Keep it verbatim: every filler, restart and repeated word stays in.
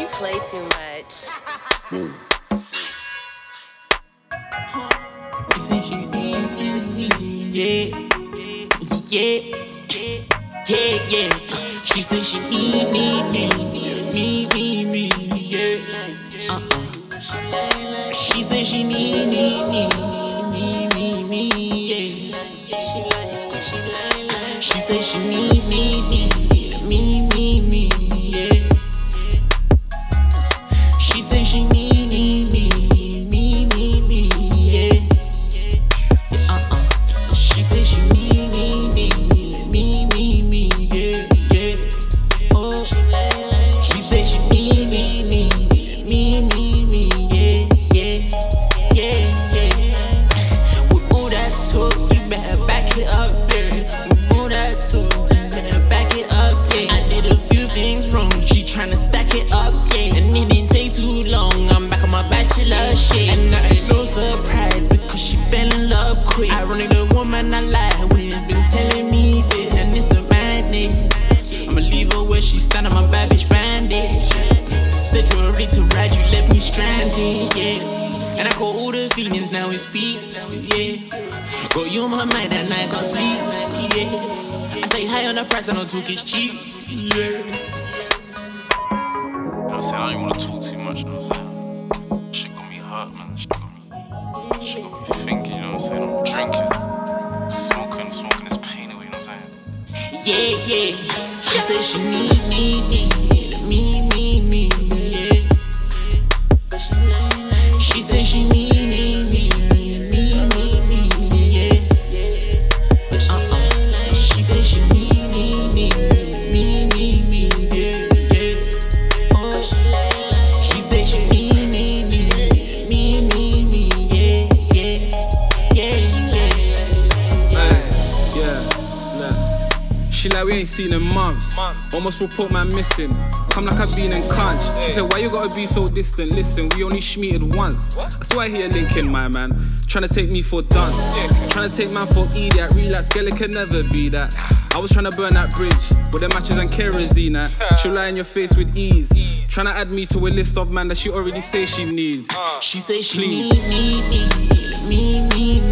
You play too much. Yeah, yeah, yeah, yeah. She said she need me, me, me, me, me, yeah. Uh-uh. She said she need me, me, me, me, me, yeah. She said she need me, me, me, me, me, yeah. She said she need me, me, me, me, me, yeah. Uh-uh. She said she need me, me, me, me, yeah, yeah. Oh, she said she need me, me, me, me, me, yeah, yeah, yeah, yeah. With all that talk, you better back it up, yeah. With all that talk, you better back it up, yeah. I did a few things wrong, she tryna stack it up, yeah. And it didn't take too long, I'm back on my bachelor shit. And I ain't no surprise because she fell in love quick. Ironic, the woman I lie with been telling me this, and it's a madness. I'ma leave her where she stand on my bad bitch bandage. Said you were ready to ride, you left me stranded, yeah. And I call all the feelings, now it's peak, yeah. Got you on my mind and I can't sleep, yeah. I stay high on the price, I don't talk is cheap, yeah. You know what I'm saying? I don't even wanna talk too much, you know what I'm saying? Shit got me hurt, man. Shit got me, shit got me thinking, you know what I'm saying? I'm drinking, smoking, smoking this pain away, you know what I'm saying? Yeah, yeah. She said she need me, me, me, me, me, yeah. She said she need me, me, me, me, me, yeah. Uh-uh. She said she need me, me, me, me, yeah, yeah. Oh, she said she need me, me, me, me, yeah, yeah, yeah, yeah. Aye, yeah, nah. She like we ain't seen in months. Almost report man missing. Come like I've been in conch. She said, why you gotta be so distant? Listen, we only schmeated once. That's why I hear linking my man. Tryna take me for dunce. Tryna take man for idiot. Relax, girl, it can never be that. I was tryna burn that bridge with the matches and kerosene. That she'll lie in your face with ease. Tryna add me to a list of man that she already say she need. She say she need me, me, me, me,